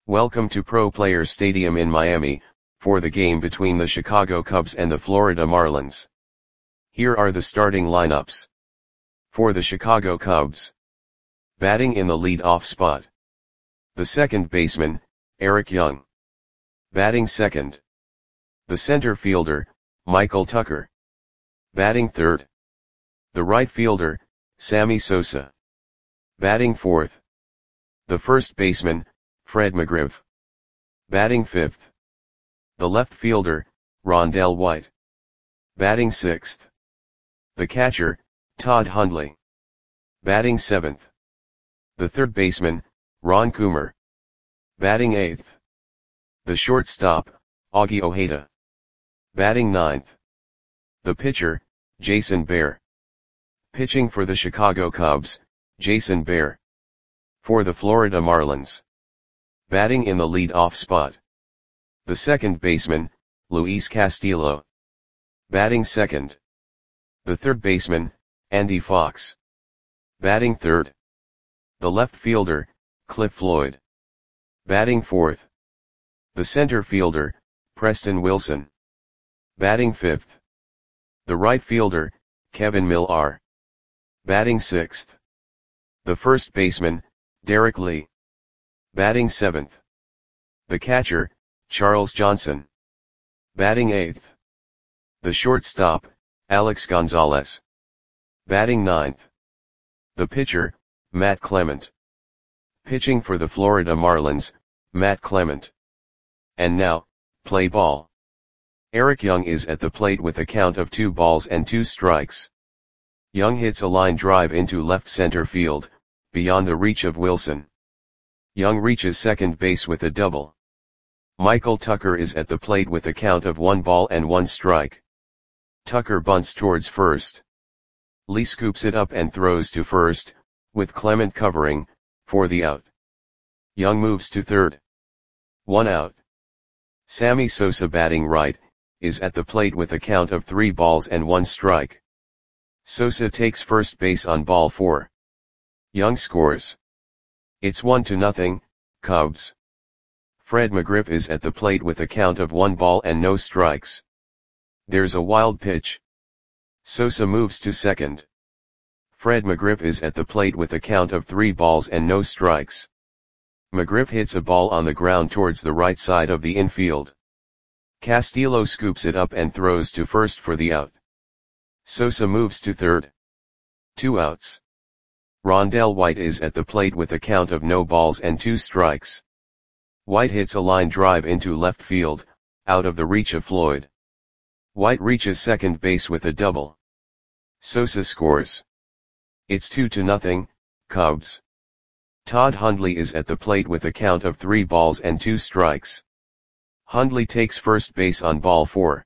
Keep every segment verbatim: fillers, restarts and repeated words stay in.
Welcome to Pro Players Stadium in Miami, for the game between the Chicago Cubs and the Florida Marlins. Here are the starting lineups. For the Chicago Cubs. Batting in the lead-off spot. The second baseman, Eric Young. Batting second. The center fielder, Michael Tucker. Batting third. The right fielder, Sammy Sosa. Batting fourth. The first baseman, Fred McGriff. Batting fifth. The left fielder, Rondell White. Batting sixth. The catcher, Todd Hundley. Batting seventh. The third baseman, Ron Coomer. Batting eighth. The shortstop, Augie Ojeda. Batting ninth. The pitcher, Jason Bear. Pitching for the Chicago Cubs, Jason Bear. For the Florida Marlins. Batting in the lead-off spot. The second baseman, Luis Castillo. Batting second. The third baseman, Andy Fox. Batting third. The left fielder, Cliff Floyd. Batting fourth. The center fielder, Preston Wilson. Batting fifth. The right fielder, Kevin Millar. Batting sixth. The first baseman, Derek Lee. Batting seventh. The catcher, Charles Johnson. Batting eighth. The shortstop, Alex Gonzalez. Batting ninth. The pitcher, Matt Clement. Pitching for the Florida Marlins, Matt Clement. And now, play ball. Eric Young is at the plate with a count of two balls and two strikes. Young hits a line drive into left center field, beyond the reach of Wilson. Young reaches second base with a double. Michael Tucker is at the plate with a count of one ball and one strike. Tucker bunts towards first. Lee scoops it up and throws to first, with Clement covering, for the out. Young moves to third. One out. Sammy Sosa, batting right, is at the plate with a count of three balls and one strike. Sosa takes first base on ball four. Young scores. It's one to nothing, Cubs. Fred McGriff is at the plate with a count of one ball and no strikes. There's a wild pitch. Sosa moves to second. Fred McGriff is at the plate with a count of three balls and no strikes. McGriff hits a ball on the ground towards the right side of the infield. Castillo scoops it up and throws to first for the out. Sosa moves to third. Two outs. Rondell White is at the plate with a count of no balls and two strikes. White hits a line drive into left field, out of the reach of Floyd. White reaches second base with a double. Sosa scores. It's two to nothing, Cubs. Todd Hundley is at the plate with a count of three balls and two strikes. Hundley takes first base on ball four.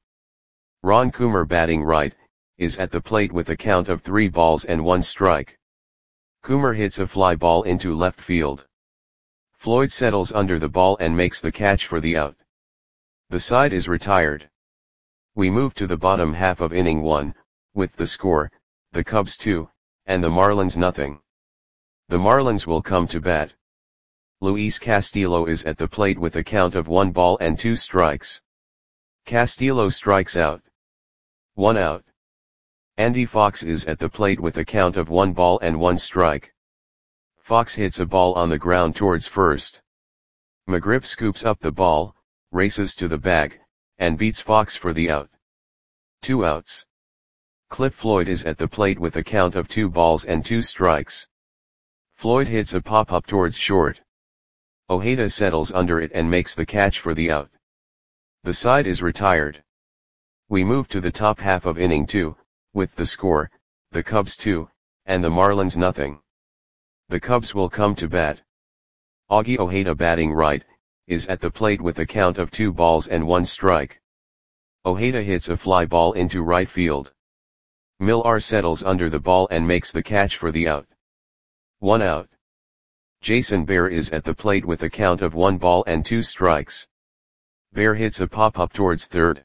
Ron Coomer, batting right, is at the plate with a count of three balls and one strike. Coomer hits a fly ball into left field. Floyd settles under the ball and makes the catch for the out. The side is retired. We move to the bottom half of inning one, with the score, the Cubs two, and the Marlins nothing. The Marlins will come to bat. Luis Castillo is at the plate with a count of one ball and two strikes. Castillo strikes out. One out. Andy Fox is at the plate with a count of one ball and one strike. Fox hits a ball on the ground towards first. McGriff scoops up the ball, races to the bag, and beats Fox for the out. Two outs. Cliff Floyd is at the plate with a count of two balls and two strikes. Floyd hits a pop-up towards short. Ojeda settles under it and makes the catch for the out. The side is retired. We move to the top half of inning two, with the score, the Cubs two, and the Marlins nothing. The Cubs will come to bat. Augie Ojeda, batting right, is at the plate with a count of two balls and one strike. Ojeda hits a fly ball into right field. Millar settles under the ball and makes the catch for the out. One out. Jason Bear is at the plate with a count of one ball and two strikes. Bear hits a pop-up towards third.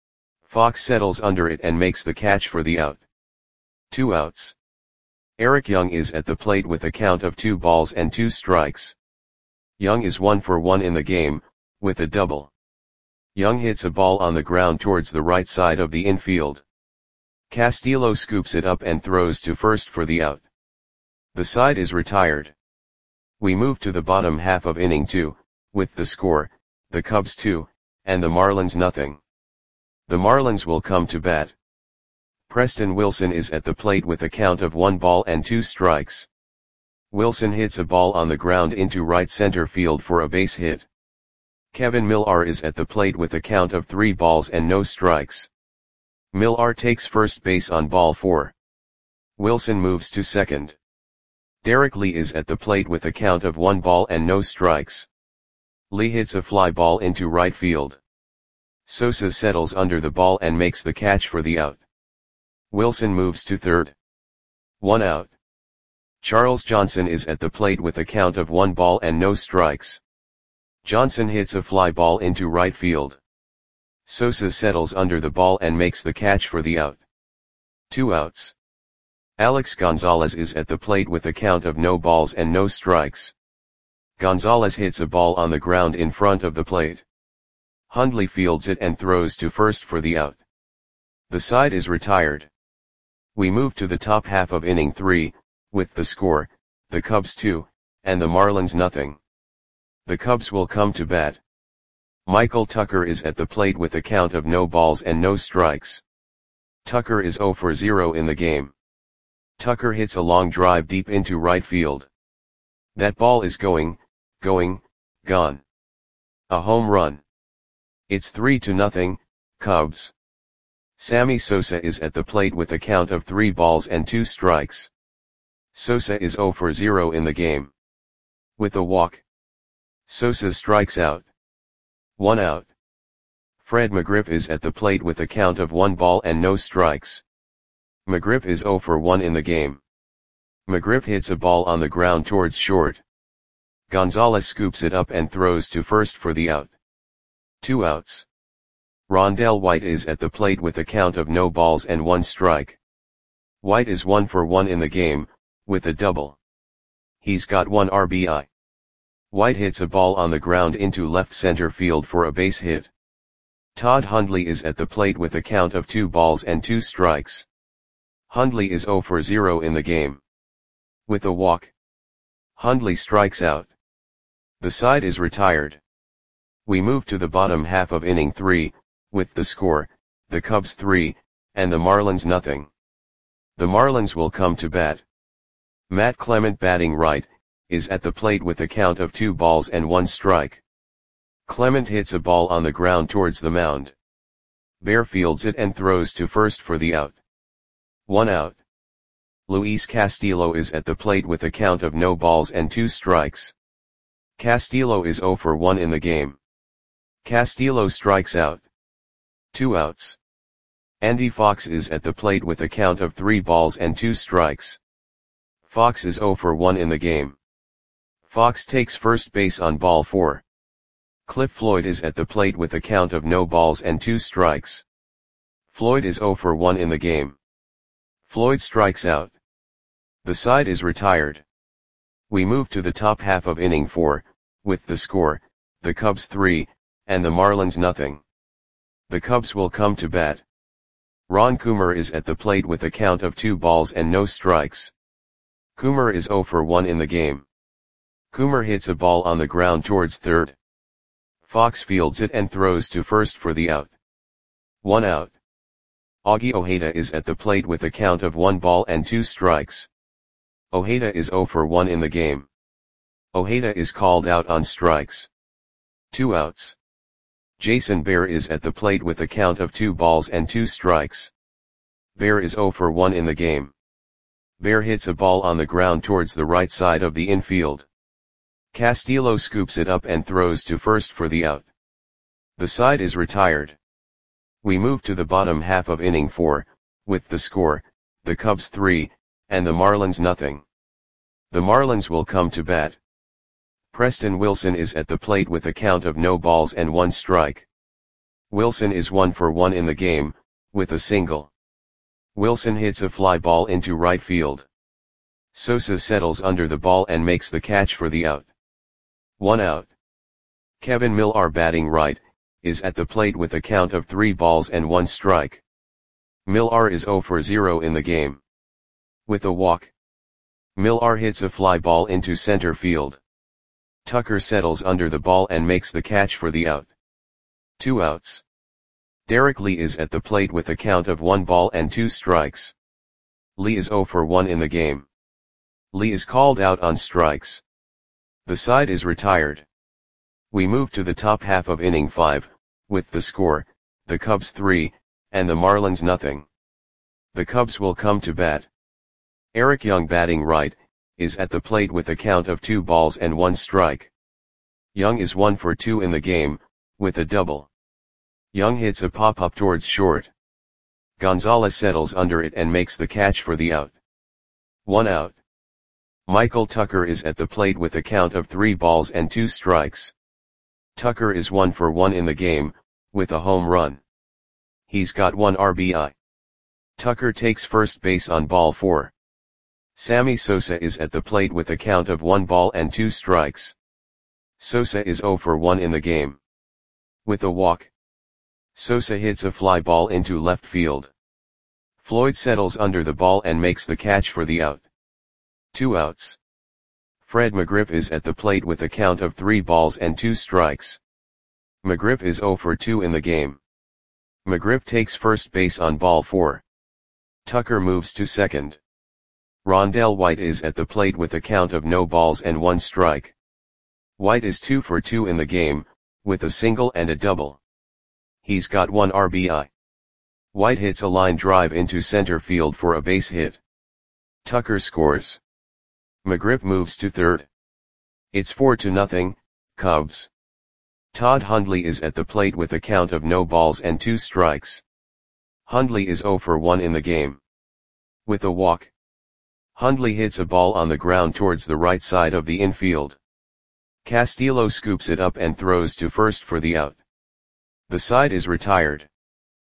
Fox settles under it and makes the catch for the out. Two outs. Eric Young is at the plate with a count of two balls and two strikes. Young is one for one in the game, with a double. Young hits a ball on the ground towards the right side of the infield. Castillo scoops it up and throws to first for the out. The side is retired. We move to the bottom half of inning two, with the score, the Cubs two, and the Marlins nothing. The Marlins will come to bat. Preston Wilson is at the plate with a count of one ball and two strikes. Wilson hits a ball on the ground into right center field for a base hit. Kevin Millar is at the plate with a count of three balls and no strikes. Millar takes first base on ball four. Wilson moves to second. Derek Lee is at the plate with a count of one ball and no strikes. Lee hits a fly ball into right field. Sosa settles under the ball and makes the catch for the out. Wilson moves to third. One out. Charles Johnson is at the plate with a count of one ball and no strikes. Johnson hits a fly ball into right field. Sosa settles under the ball and makes the catch for the out. Two outs. Alex Gonzalez is at the plate with a count of no balls and no strikes. Gonzalez hits a ball on the ground in front of the plate. Hundley fields it and throws to first for the out. The side is retired. We move to the top half of inning three, with the score, the Cubs two, and the Marlins nothing. The Cubs will come to bat. Michael Tucker is at the plate with a count of no balls and no strikes. Tucker is zero for zero in the game. Tucker hits a long drive deep into right field. That ball is going, going, gone. A home run. It's three to nothing, Cubs. Sammy Sosa is at the plate with a count of three balls and two strikes. Sosa is zero for zero in the game. With a walk. Sosa strikes out. One out. Fred McGriff is at the plate with a count of one ball and no strikes. McGriff is zero for one in the game. McGriff hits a ball on the ground towards short. Gonzalez scoops it up and throws to first for the out. Two outs. Rondell White is at the plate with a count of no balls and one strike. White is one for one in the game, with a double. He's got one R B I. White hits a ball on the ground into left center field for a base hit. Todd Hundley is at the plate with a count of two balls and two strikes. Hundley is zero for zero in the game. With a walk. Hundley strikes out. The side is retired. We move to the bottom half of inning three, with the score, the Cubs three, and the Marlins nothing. The Marlins will come to bat. Matt Clement batting right, is at the plate with a count of two balls and one strike. Clement hits a ball on the ground towards the mound. Bear fields it and throws to first for the out. One out. Luis Castillo is at the plate with a count of no balls and two strikes. Castillo is zero for one in the game. Castillo strikes out. Two outs. Andy Fox is at the plate with a count of three balls and two strikes. Fox is zero for one in the game. Fox takes first base on ball four. Cliff Floyd is at the plate with a count of no balls and two strikes. Floyd is zero for one in the game. Floyd strikes out. The side is retired. We move to the top half of inning four, with the score, the Cubs three, and the Marlins nothing. The Cubs will come to bat. Ron Coomer is at the plate with a count of two balls and no strikes. Coomer is zero for one in the game. Coomer hits a ball on the ground towards third. Fox fields it and throws to first for the out. One out. Augie Ojeda is at the plate with a count of one ball and two strikes. Ojeda is zero for one in the game. Ojeda is called out on strikes. Two outs. Jason Bear is at the plate with a count of two balls and two strikes. Bear is zero for one in the game. Bear hits a ball on the ground towards the right side of the infield. Castillo scoops it up and throws to first for the out. The side is retired. We move to the bottom half of inning four, with the score, the Cubs three, and the Marlins nothing. The Marlins will come to bat. Preston Wilson is at the plate with a count of no balls and one strike. Wilson is one for one in the game, with a single. Wilson hits a fly ball into right field. Sosa settles under the ball and makes the catch for the out. One out. Kevin Millar, batting right, is at the plate with a count of three balls and one strike. Millar is zero for zero in the game. With a walk, Millar hits a fly ball into center field. Tucker settles under the ball and makes the catch for the out. Two outs. Derek Lee is at the plate with a count of one ball and two strikes. Lee is zero for one in the game. Lee is called out on strikes. The side is retired. We move to the top half of inning five, with the score, the Cubs three, and the Marlins nothing. The Cubs will come to bat. Eric Young, batting right, is at the plate with a count of two balls and one strike. Young is one for two in the game, with a double. Young hits a pop-up towards short. Gonzalez settles under it and makes the catch for the out. One out. Michael Tucker is at the plate with a count of three balls and two strikes. Tucker is one for one in the game, with a home run. He's got one R B I. Tucker takes first base on ball four. Sammy Sosa is at the plate with a count of one ball and two strikes. Sosa is zero for one in the game. With a walk, Sosa hits a fly ball into left field. Floyd settles under the ball and makes the catch for the out. Two outs. Fred McGriff is at the plate with a count of three balls and two strikes. McGriff is zero for two in the game. McGriff takes first base on ball four. Tucker moves to second. Rondell White is at the plate with a count of no balls and one strike. White is two for two in the game, with a single and a double. He's got one R B I. White hits a line drive into center field for a base hit. Tucker scores. McGriff moves to third. It's four to nothing, Cubs. Todd Hundley is at the plate with a count of no balls and two strikes. Hundley is zero for one in the game. With a walk, Hundley hits a ball on the ground towards the right side of the infield. Castillo scoops it up and throws to first for the out. The side is retired.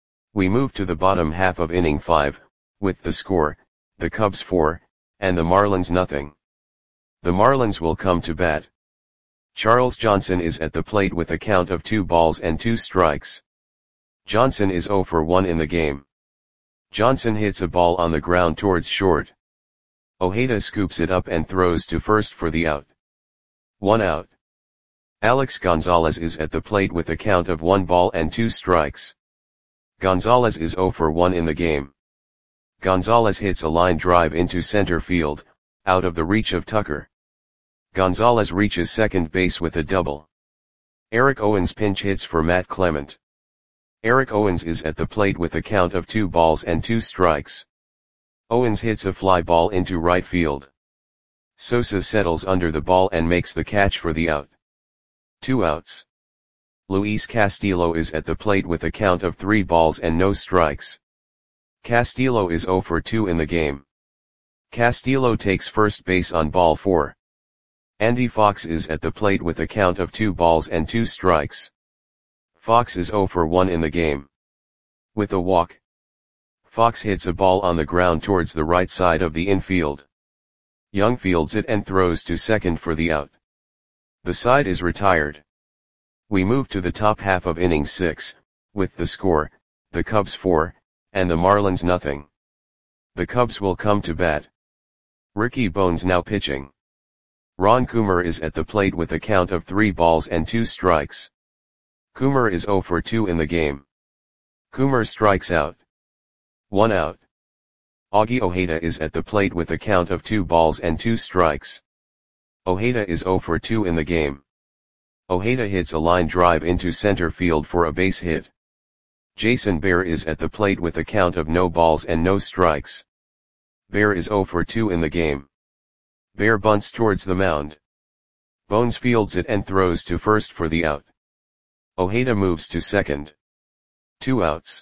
We move to the bottom half of inning five, with the score, the Cubs four, and the Marlins nothing. The Marlins will come to bat. Charles Johnson is at the plate with a count of two balls and two strikes. Johnson is zero for one in the game. Johnson hits a ball on the ground towards short. Ojeda scoops it up and throws to first for the out. One out. Alex Gonzalez is at the plate with a count of one ball and two strikes. Gonzalez is zero for one in the game. Gonzalez hits a line drive into center field, out of the reach of Tucker. Gonzalez reaches second base with a double. Eric Owens pinch hits for Matt Clement. Eric Owens is at the plate with a count of two balls and two strikes. Owens hits a fly ball into right field. Sosa settles under the ball and makes the catch for the out. Two outs. Luis Castillo is at the plate with a count of three balls and no strikes. Castillo is zero for two in the game. Castillo takes first base on ball four. Andy Fox is at the plate with a count of two balls and two strikes. Fox is zero for one in the game. With a walk, Fox hits a ball on the ground towards the right side of the infield. Young fields it and throws to second for the out. The side is retired. We move to the top half of inning six, with the score, the Cubs four, and the Marlins nothing. The Cubs will come to bat. Ricky Bones now pitching. Ron Coomer is at the plate with a count of three balls and two strikes. Coomer is zero for two in the game. Coomer strikes out. One out. Augie Ojeda is at the plate with a count of two balls and two strikes. Ojeda is zero for two in the game. Ojeda hits a line drive into center field for a base hit. Jason Bear is at the plate with a count of no balls and no strikes. Bear is zero for two in the game. Bear bunts towards the mound. Bones fields it and throws to first for the out. Ojeda moves to second. Two outs.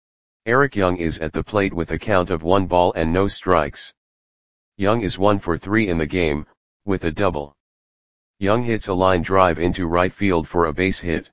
Eric Young is at the plate with a count of one ball and no strikes. Young is one for three in the game, with a double. Young hits a line drive into right field for a base hit.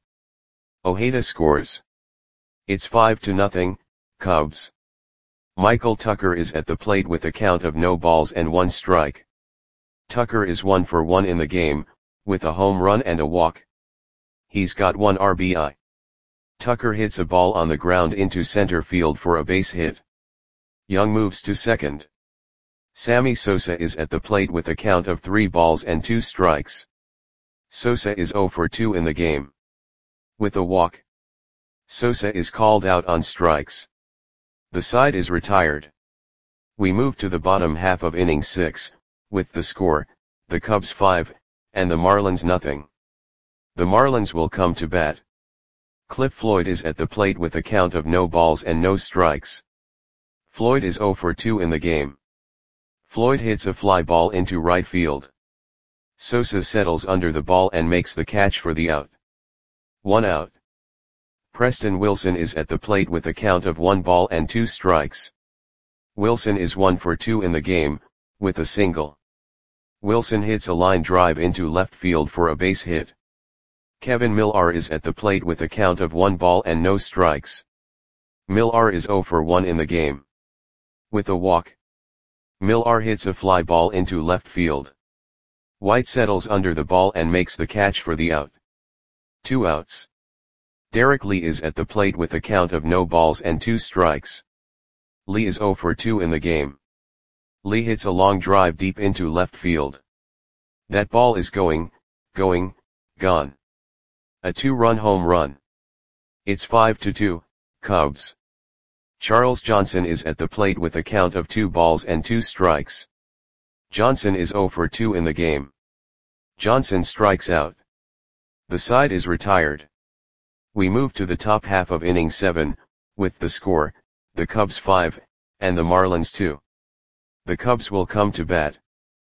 Ojeda scores. It's five to nothing, Cubs. Michael Tucker is at the plate with a count of no balls and one strike. Tucker is one for one in the game, with a home run and a walk. He's got one R B I. Tucker hits a ball on the ground into center field for a base hit. Young moves to second. Sammy Sosa is at the plate with a count of three balls and two strikes. Sosa is zero for two in the game. With a walk. Sosa is called out on strikes. The side is retired. We move to the bottom half of inning six, with the score, the Cubs five, and the Marlins nothing. The Marlins will come to bat. Cliff Floyd is at the plate with a count of no balls and no strikes. Floyd is zero for two in the game. Floyd hits a fly ball into right field. Sosa settles under the ball and makes the catch for the out. One out. Preston Wilson is at the plate with a count of one ball and two strikes. Wilson is one for two in the game, with a single. Wilson hits a line drive into left field for a base hit. Kevin Millar is at the plate with a count of one ball and no strikes. Millar is zero for one in the game. With a walk. Millar hits a fly ball into left field. White settles under the ball and makes the catch for the out. Two outs. Derek Lee is at the plate with a count of no balls and two strikes. Lee is zero for two in the game. Lee hits a long drive deep into left field. That ball is going, going, gone. A two-run home run. It's five to two, Cubs. Charles Johnson is at the plate with a count of two balls and two strikes. Johnson is zero for two in the game. Johnson strikes out. The side is retired. We move to the top half of inning seven, with the score, the Cubs five, and the Marlins two. The Cubs will come to bat.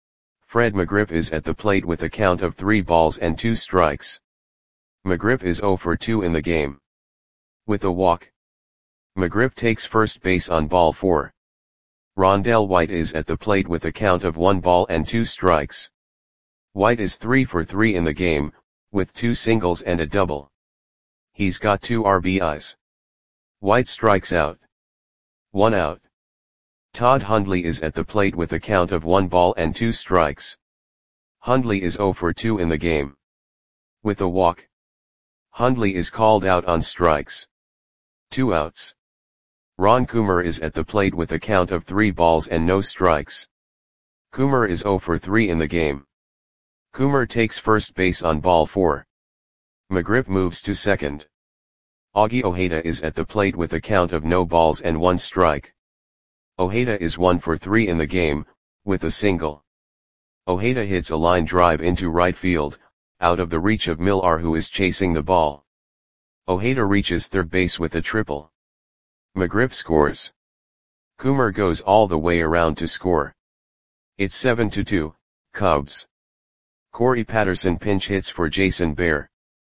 Fred McGriff is at the plate with a count of three balls and two strikes. McGriff is zero for two in the game. With a walk. McGriff takes first base on ball four. Rondell White is at the plate with a count of one ball and two strikes. White is three for three in the game, with two singles and a double. He's got two R B Is. White strikes out. One out. Todd Hundley is at the plate with a count of one ball and two strikes. Hundley is zero for two in the game. With a walk. Hundley is called out on strikes. Two outs. Ron Coomer is at the plate with a count of three balls and no strikes. Coomer is zero for three in the game. Coomer takes first base on ball four. McGriff moves to second. Augie Ojeda is at the plate with a count of no balls and one strike. Ojeda is one for three in the game, with a single. Ojeda hits a line drive into right field, out of the reach of Millar who is chasing the ball. Ojeda reaches third base with a triple. McGriff scores. Coomer goes all the way around to score. It's seven to two, Cubs. Corey Patterson pinch hits for Jason Bear.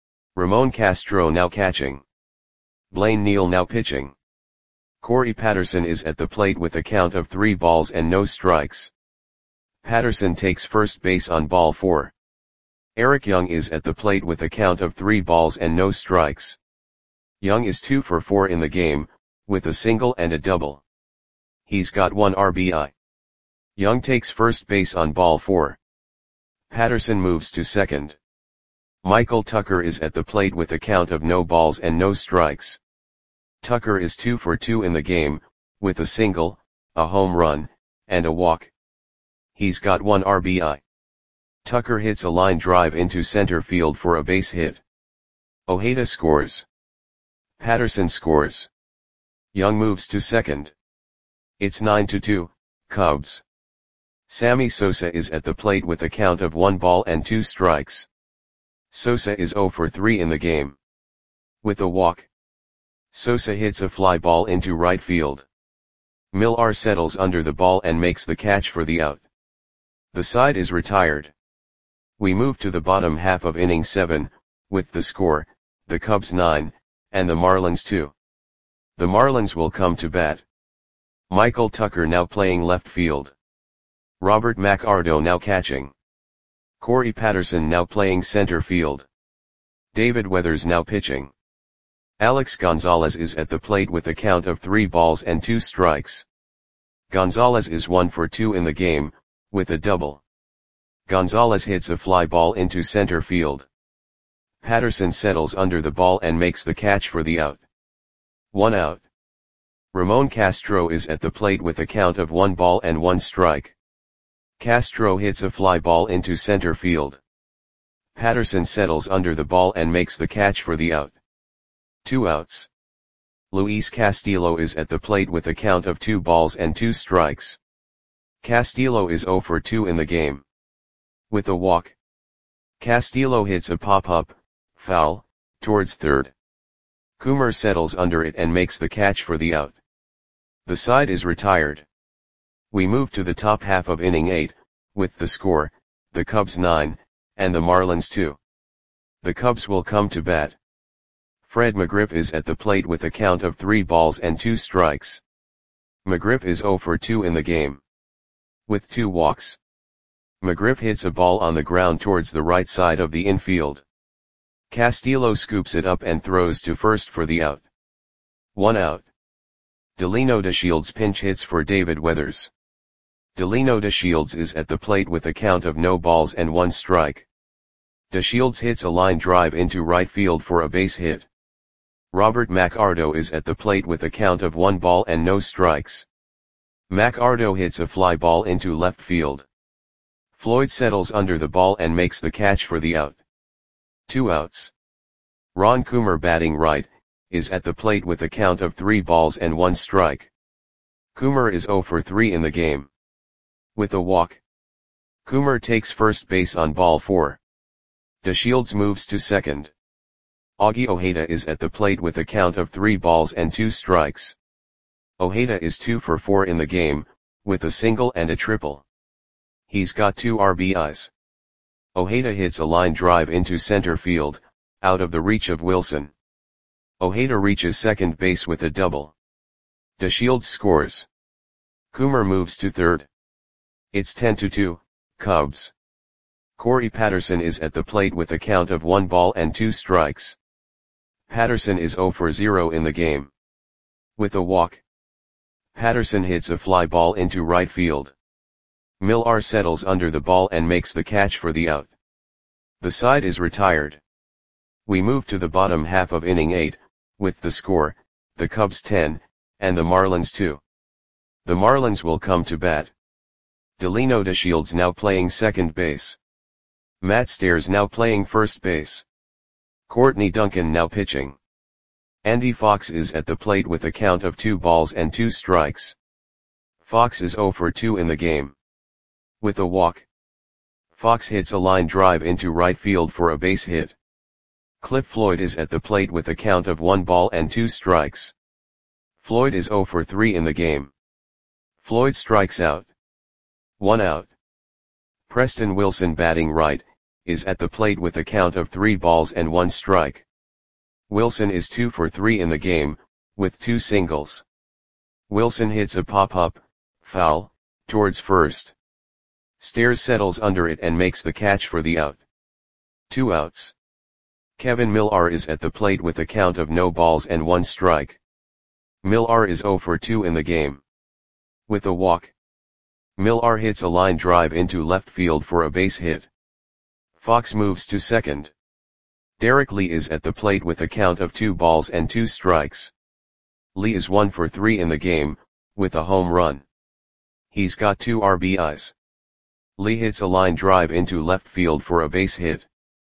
Ramon Castro now catching. Blaine Neal now pitching. Corey Patterson is at the plate with a count of three balls and no strikes. Patterson takes first base on ball four. Eric Young is at the plate with a count of three balls and no strikes. Young is two for four in the game, with a single and a double. He's got one R B I. Young takes first base on ball four. Patterson moves to second. Michael Tucker is at the plate with a count of no balls and no strikes. Tucker is two for two in the game, with a single, a home run, and a walk. He's got one R B I. Tucker hits a line drive into center field for a base hit. Ojeda scores. Patterson scores. Young moves to second. It's nine to two, Cubs. Sammy Sosa is at the plate with a count of one ball and two strikes. Sosa is zero for three in the game. With a walk. Sosa hits a fly ball into right field. Millar settles under the ball and makes the catch for the out. The side is retired. We move to the bottom half of inning seven, with the score, the Cubs nine, and the Marlins two. The Marlins will come to bat. Michael Tucker now playing left field. Robert McArdo now catching. Corey Patterson now playing center field. David Weathers now pitching. Alex Gonzalez is at the plate with a count of three balls and two strikes. Gonzalez is one for two in the game, with a double. Gonzalez hits a fly ball into center field. Patterson settles under the ball and makes the catch for the out. One out. Ramon Castro is at the plate with a count of one ball and one strike. Castro hits a fly ball into center field. Patterson settles under the ball and makes the catch for the out. Two outs. Luis Castillo is at the plate with a count of two balls and two strikes. Castillo is zero for two in the game. With a walk, Castillo hits a pop-up, foul, towards third. Coomer settles under it and makes the catch for the out. The side is retired. We move to the top half of inning eight, with the score, the Cubs nine, and the Marlins two. The Cubs will come to bat. Fred McGriff is at the plate with a count of three balls and two strikes. McGriff is zero for two in the game. With two walks, McGriff hits a ball on the ground towards the right side of the infield. Castillo scoops it up and throws to first for the out. One out. Delino DeShields pinch hits for David Weathers. Delino DeShields is at the plate with a count of no balls and one strike. DeShields hits a line drive into right field for a base hit. Robert McArdo is at the plate with a count of one ball and no strikes. McArdo hits a fly ball into left field. Floyd settles under the ball and makes the catch for the out. Two outs. Ron Coomer, batting right, is at the plate with a count of three balls and one strike. Coomer is zero for three in the game. With a walk, Coomer takes first base on ball four. DeShields moves to second. Augie Ojeda is at the plate with a count of three balls and two strikes. Ojeda is two for four in the game, with a single and a triple. He's got two R B Is. Ojeda hits a line drive into center field, out of the reach of Wilson. Ojeda reaches second base with a double. DeShields scores. Coomer moves to third. It's ten to two, Cubs. Corey Patterson is at the plate with a count of one ball and two strikes. Patterson is zero for zero in the game. With a walk, Patterson hits a fly ball into right field. Millar settles under the ball and makes the catch for the out. The side is retired. We move to the bottom half of inning eight, with the score, the Cubs ten, and the Marlins two. The Marlins will come to bat. Delino DeShields now playing second base. Matt Stairs now playing first base. Courtney Duncan now pitching. Andy Fox is at the plate with a count of two balls and two strikes. Fox is zero for two in the game. With a walk, Fox hits a line drive into right field for a base hit. Cliff Floyd is at the plate with a count of one ball and two strikes. Floyd is zero for three in the game. Floyd strikes out. One out. Preston Wilson, batting right, is at the plate with a count of three balls and one strike. Wilson is two for three in the game, with two singles. Wilson hits a pop-up, foul, towards first. Stairs settles under it and makes the catch for the out. Two outs. Kevin Millar is at the plate with a count of no balls and one strike. Millar is zero for two in the game. With a walk, Millar hits a line drive into left field for a base hit. Fox moves to second. Derek Lee is at the plate with a count of two balls and two strikes. Lee is one for three in the game, with a home run. He's got two R B Is. Lee hits a line drive into left field for a base hit.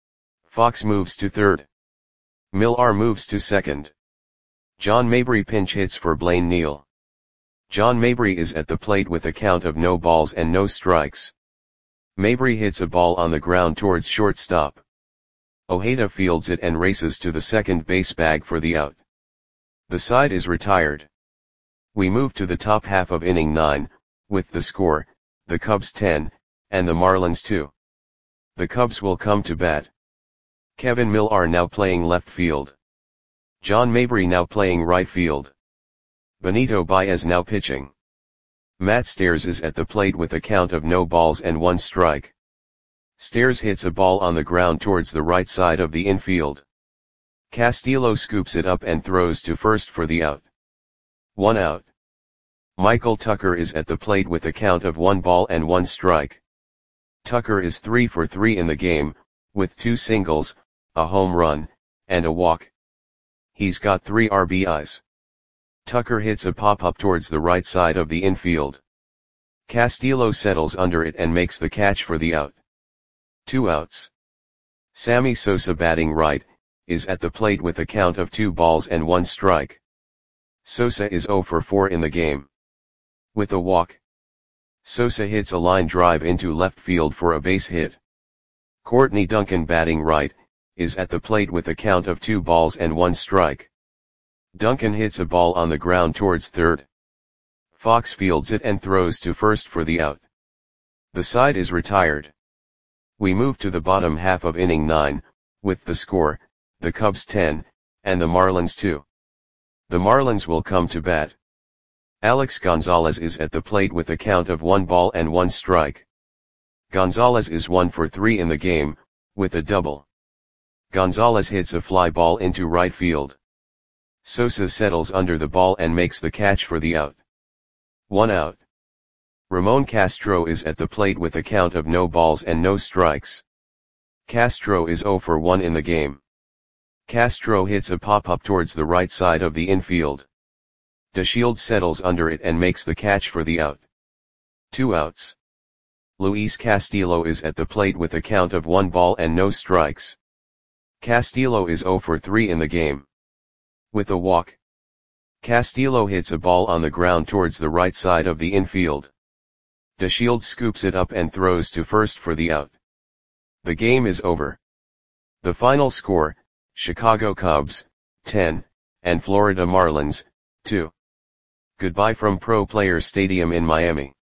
Fox moves to third. Millar moves to second. John Mabry pinch hits for Blaine Neal. John Mabry is at the plate with a count of no balls and no strikes. Mabry hits a ball on the ground towards shortstop. Ojeda fields it and races to the second base bag for the out. The side is retired. We move to the top half of inning nine, with the score, the Cubs ten, and the Marlins two. The Cubs will come to bat. Kevin Millar now playing left field. John Mabry now playing right field. Benito Baez now pitching. Matt Stairs is at the plate with a count of no balls and one strike. Stairs hits a ball on the ground towards the right side of the infield. Castillo scoops it up and throws to first for the out. One out. Michael Tucker is at the plate with a count of one ball and one strike. Tucker is three for three in the game, with two singles, a home run, and a walk. He's got three R B Is. Tucker hits a pop-up towards the right side of the infield. Castillo settles under it and makes the catch for the out. Two outs. Sammy Sosa, batting right, is at the plate with a count of two balls and one strike. Sosa is zero for four in the game. With a walk. Sosa hits a line drive into left field for a base hit. Courtney Duncan, batting right, is at the plate with a count of two balls and one strike. Duncan hits a ball on the ground towards third. Fox fields it and throws to first for the out. The side is retired. We move to the bottom half of inning nine, with the score, the Cubs ten, and the Marlins two. The Marlins will come to bat. Alex Gonzalez is at the plate with a count of one ball and one strike. Gonzalez is one for three in the game, with a double. Gonzalez hits a fly ball into right field. Sosa settles under the ball and makes the catch for the out. One out. Ramon Castro is at the plate with a count of no balls and no strikes. Castro is zero for one in the game. Castro hits a pop-up towards the right side of the infield. DeShields settles under it and makes the catch for the out. Two outs. Luis Castillo is at the plate with a count of one ball and no strikes. Castillo is zero for three in the game. With a walk. Castillo hits a ball on the ground towards the right side of the infield. DeShields scoops it up and throws to first for the out. The game is over. The final score, Chicago Cubs, ten, and Florida Marlins, two. Goodbye from Pro Player Stadium in Miami.